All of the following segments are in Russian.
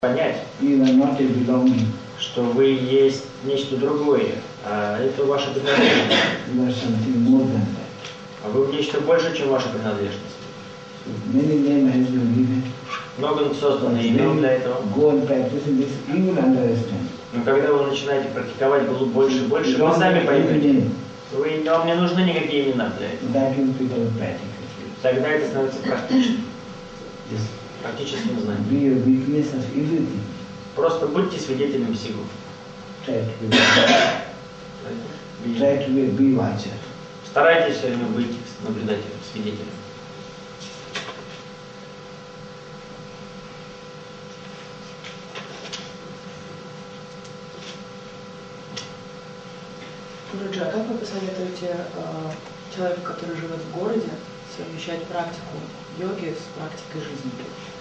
понять, you are not a belonging. что вы есть нечто другое, а это ваше принадлежность. You are something more than that. А вы нечто больше, чем ваша принадлежность. So many names has been given. Много создано имен для этого. Go and practice in this, you will understand. Но когда вы начинаете практиковать больше и больше, вы сами поймете. Вам не нужны никакие имена для этого. That will become practical. Тогда это становится практичным. Yes. Практическим знанием. Be a witness of everything. Просто будьте свидетелями всего. Try to be watcher. Старайтесь все время быть наблюдателем, свидетелем. Гуруджи, а как вы посоветуете человеку, который живет в городе, совмещать практику йоги с практикой жизни?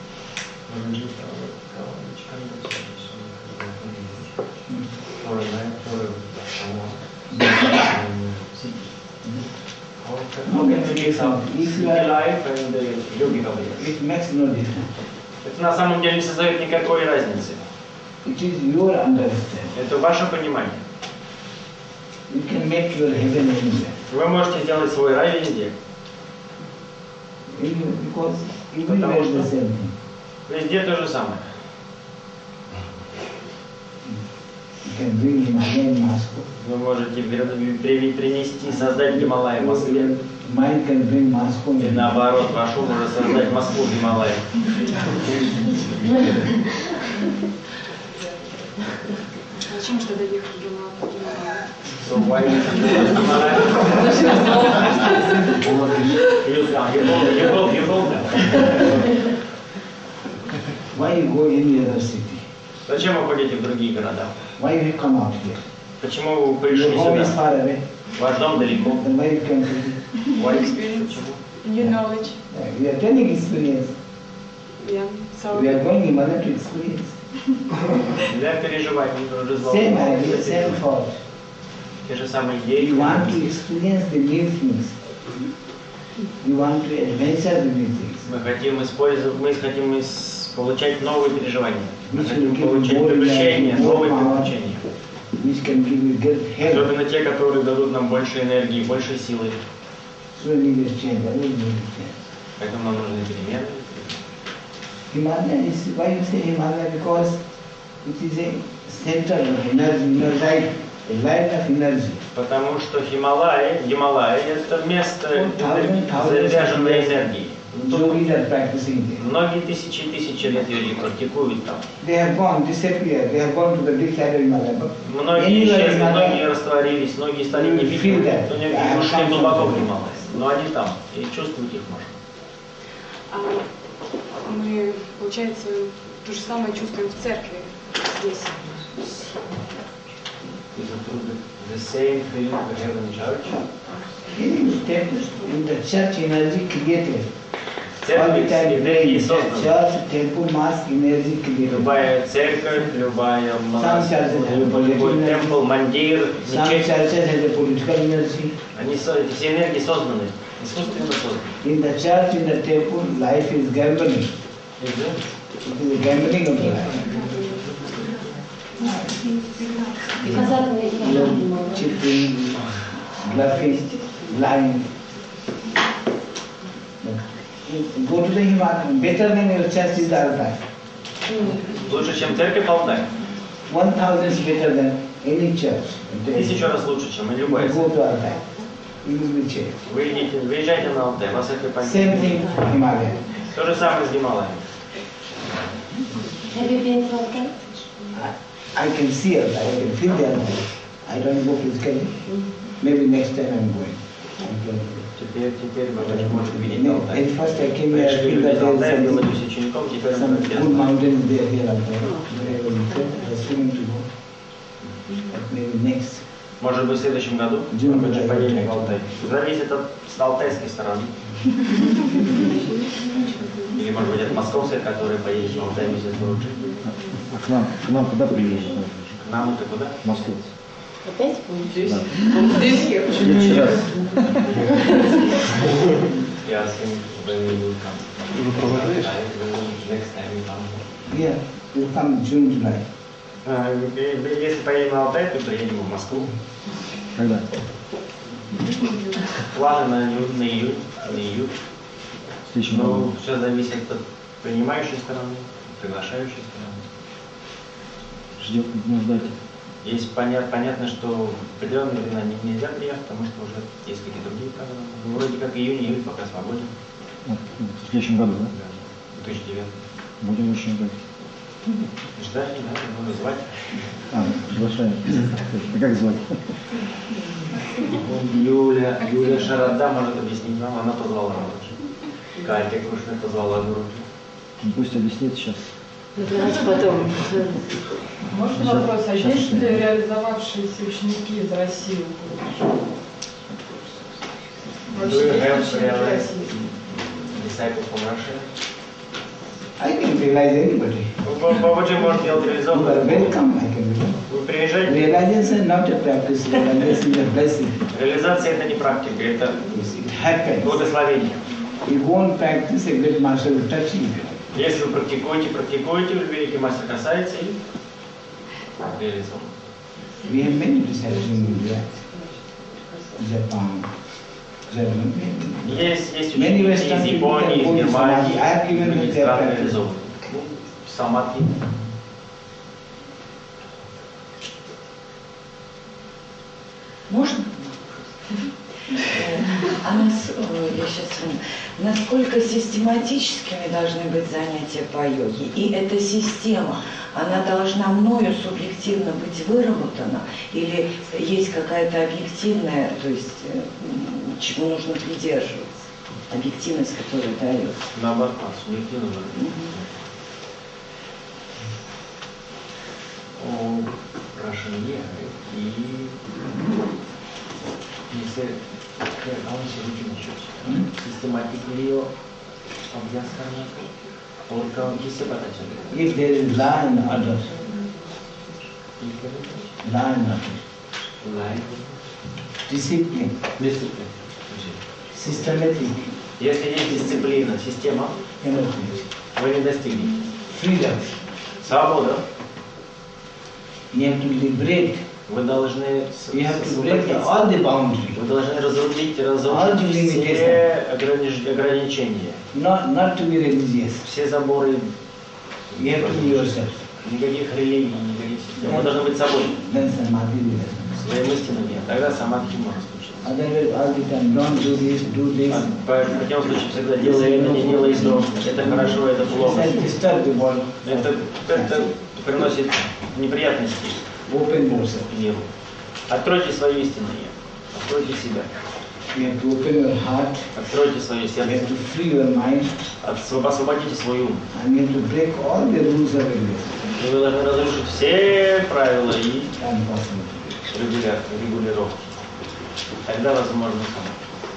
How can we mix up city life and yogic life? It makes no difference. Это на самом деле не создает никакой разницы. It is your understanding. Это ваше понимание. You can make your heaven anywhere. Вы можете сделать свой рай везде. Because everywhere is the same thing. Везде то же самое. You can bring Himalayan Moscow. Вы можете принести, создать Гималай в Москве. Mind can bring Moscow. И наоборот, ваш ум может создать Москву в Гималае. Зачем же тогда ехать в Гималай? So why you Why you go any other city? Зачем вы ходите в другие города? Why you come out here? Почему вы пришли Your home is сюда? far away. Ваш дом далеко. Then why you come here? Why? Почему? New knowledge. We are telling experience. Yeah. So We are going Himalaya to experience. Для переживаний Same idea, same thought. те же самые идеи. You want to experience the new things. You want to adventure the new things. Мы хотим использовать, получать новые переживания. Мы Which хотим will give получать more приключения, life, more новые power. приключения. Which can give you great help. Особенно те, которые дадут нам больше энергии, больше силы. So need to change. That will need to change. Поэтому нам нужны перемены. Himalaya is, why you say Himalaya? Because it is a center of energy, inner life, a light of energy. Потому что Гималай это место заряженной энергии. Yogis are practicing there. Многие тысячи лет йоги практикуют там. They have gone, disappeared, they have gone to the deep side of Himalaya. But Многие anywhere исчезли, Himalaya, многие растворились, многие стали You will feel невидимыми, that. многие ушли глубоко в Гималай. Но они там, и чувствовать их можно. Мы, получается, то же самое чувствуем в церкви здесь. The same feeling we have in church. in the church energy created. В All церкви the time энергии praying, созданы. church, temple, mosque, energy created. Любая церковь, любой темпл, мандир, Some мечеть, churches have a political energy. эти все энергии созданы, искусственно созданы. In the church, in the temple, life is gambling. It is a gambling of the life. Cheating, bluffing, lying. Go to the Himalaya, better than your church is Altai. Лучше, чем церковь Алтай. 1000 is better than any church. 1000 раз лучше, чем и любая Go церковь. to Altai. You will be changed. Выезжайте на Алтай, вас это Same поймет. thing Himalaya. То же самое с Гималаем. Have you been to Altai? I can see Altai, I can feel the Altai. I don't go physically. Maybe next time I'm going. Теперь вы можете видеть Алтай. At first I came here, I Пришли feel люди that из there Алтая, было is учеником, теперь some мы good mountains there here Altai. But I was afraid, I was feeling to go. But maybe next. Может быть, в следующем году мы будем поедем в Алтай. Зависит от алтайской стороны. Или, может быть, от московской, которая поедет в Алтай вместе с Гуруджи. А к нам куда приедешь? К нам это куда? В Москву. Опять? Здесь. Да. Здесь я. Следующий раз. Я с ним Ты уже провожаешь? next time. Yeah. You come June, July. Если поедем на Алтай, то приедем в Москву. Когда? Планы на июль, на июль. В следующем году. Но все зависит от принимающей стороны, приглашающей стороны. Ждет, ну, ждайте. Есть понятно, что в определенное время нельзя приехать, потому что уже есть какие-то другие правила. Ну, вроде как июнь пока свободен. Вот, в следующем году, да? 2009. Будем очень ждать. Ждать не надо, нужно звать. Приглашаем. А как звать? Юля Шарада может объяснить вам, она позвала Рожи. Катя Кушина позвала Рожи. Ну, пусть объяснит сейчас. Потом. Можно Сейчас- вопрос? А сейчас есть ли объясню. реализовавшиеся ученики из России? Do Вообще you есть have ученики realized России? disciples from Russia? I can realize anybody. Бабаджи может делать You are реализованно. welcome, I can realize. Вы приезжаете. Realization is not a practice, realization is a blessing. Реализация это не практика, это It happens. благословение. You won't practice, a great master will touch you. Если вы практикуете, великий мастер касается и реализован. We have many disciples in India, Japan, Germany. Есть Many ученики Western из people Японии, can из go to Германии, Samadhi. I have given them других their стран practice. реализованы. Ну, самадхи. Можно? Я сейчас вспомню. Насколько систематическими должны быть занятия по йоге? И эта система, она должна мною субъективно быть выработана? Или есть какая-то объективная, то есть чему нужно придерживаться? Объективность, которая дает. Наоборот, субъективно. Украшение и если он से रुचि систематикली अभ्यास करने का और काम किससे पता चलेगा? If there is law and order, law and order, Life, discipline, discipline. systematic, Если есть дисциплина, система, cannot be. вы не достигнете. Freedom, Свобода. you have to liberate, Вы должны you have to break all the boundaries, Вы должны разрубить All the все ограничения, not to be religious. все заборы, You have to be yourself. никаких религий, никаких систем. Вы должны быть собой, Then samadhi will happen. своим истинным я. Тогда самадхи может случиться. Otherwise, all the time, don't do this, do this. В противном случае всегда делай это, не делай то, это хорошо, это плохо. It disturb the body. Это приносит неприятности Open yourself. миру. Откройте свое истинное я, откройте себя, You have to open your heart. откройте свое You сердце, have to free your mind. освободите свой ум. And you have to break all the rules of religion. И вы должны разрушить все правила и And possible. регулировки. Тогда возможно само.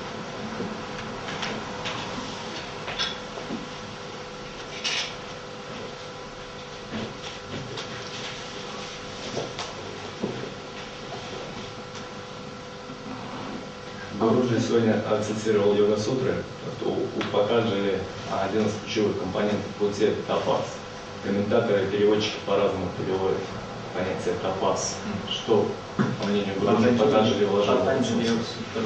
Гуруджи сегодня цитировал йога-сутры, что у Патанджали один из ключевых компонентов пути – тапас. Комментаторы и переводчики по-разному переводят понятие тапас. Что, по мнению Гуруджи, Патанджали вложил в это смысл?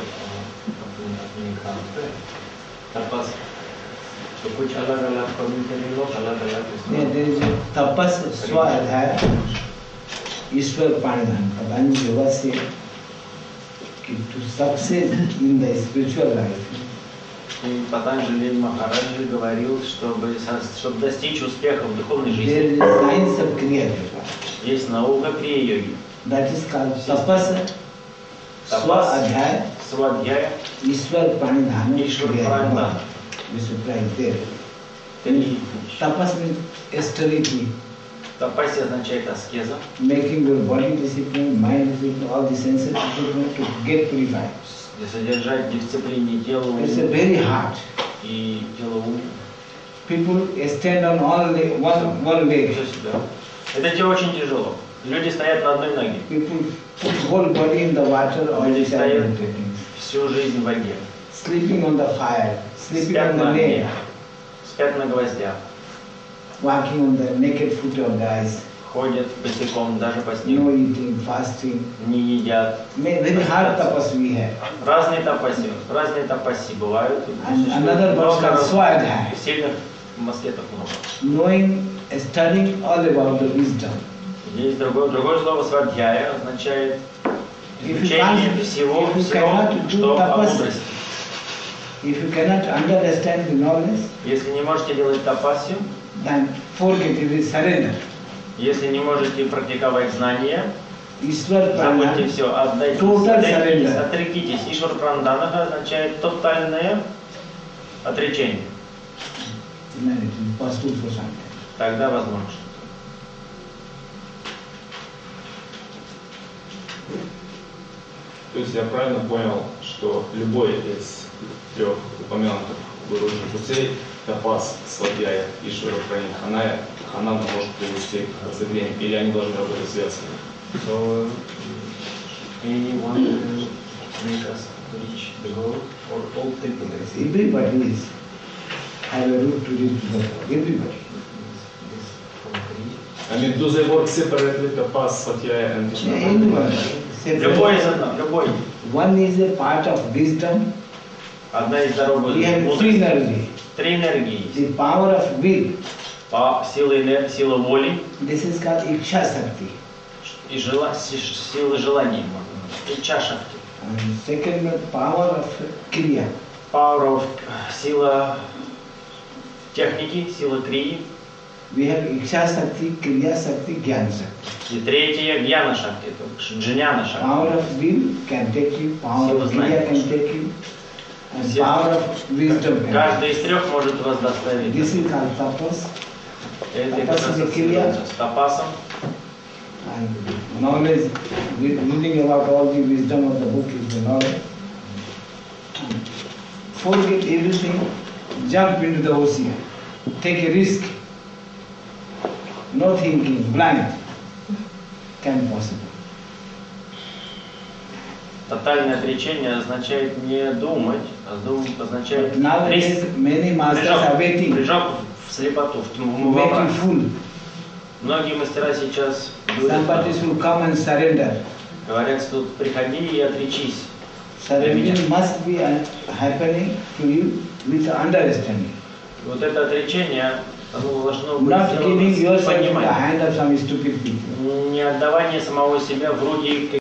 Tapas. तो कुछ अलग अलग कम्युनिटी लोग अलग अलग Yeah, there is a tapas swadhyaya, Ishwar Pranidhan. Patanjali Yoga said to succeed in the spiritual life, И Патанджали Махараджи говорил, чтобы достичь успеха в духовной there жизни, is a science of Kriya Yoga. есть наука крия-йоги. That is called tapas swadhyaya, Свадья, Ishwar Pranidhan. Ishwar Pranidhan. We should write there. три. Tapas means austerity, Тапаси означает аскеза, making your body discipline, mind discipline, all the senses discipline to get purified. содержать в дисциплине тело, It's a ум very hard. и тело ум. People stand on one leg. Все себя. Это очень тяжело. Люди стоят на одной ноге, People put whole body in the water or Люди in стоят the всю жизнь в воде, sleeping on the fire, sleeping спят on на the огне, nail. спят на гвоздях. walking on the naked foot of guys, ходят босиком, даже по no снегу, eating, fasting. не едят. Very hard tapas we have. Разные тапаси бывают. And another verse called Swadhyaya, Сильных маскетов много. knowing, studying all about the wisdom. Есть другое слово свадхьяя, означает If you изучение can't- всего, if you cannot do что о tapas- мудрости. If you cannot understand the knowledge, Если не можете делать тапасию, then forget it, is surrender. если не можете практиковать знания, Ishwar забудьте Prana, все, отдайте, Total отрекитесь, surrender. отрекитесь. Ишвар Пранданаха означает тотальное отречение. then it is possible for something. Тогда возможно. То есть я правильно понял, что любой из трех упомянутых гуружи путей, тапас, свадьяя и шварапрани, она может привести к просветлению, или они должны работать связаны? So, anyone can make us reach the goal, or all people Everybody is have a route to reach the goal. Everybody. I mean, do they work separately, tapas, свадьяя and Anyone. Любой из одного, любой. One is a part of wisdom. Одна из дорог We have three energy. Три энергии. The power of will. Сила воли This is called Iksha Shakti. и сила желания. Ича шакти. And second, power of Kriya. Power of сила техники, сила крии. We have Iksha Shakti, Kriya Shakti, Jnana Shakti. И третье гьяна шакти, джняна шакти. Power of will can take you, power of Kriya can take you, and power of wisdom can Каждый take из трех может вас доставить. you. This is called tapas. Это как Тапас раз это крия. ассоциируется с тапасом. And knowledge, reading about all the wisdom of the book is the knowledge. Forget everything, jump into the ocean, take a risk, no thinking, blind, can possible. Тотальное отречение означает не думать, а думать означает But nowadays many masters are waiting, прыжок в слепоту, в тьму, во waiting мрак. full. Многие мастера сейчас Somebody should come and surrender. говорят, что приходи и отречись. Surrendering must be happening to you with understanding. Вот это отречение, оно должно быть Not сделано giving с yourself in the пониманием. hand of some stupid people. Не отдавание самого себя в руки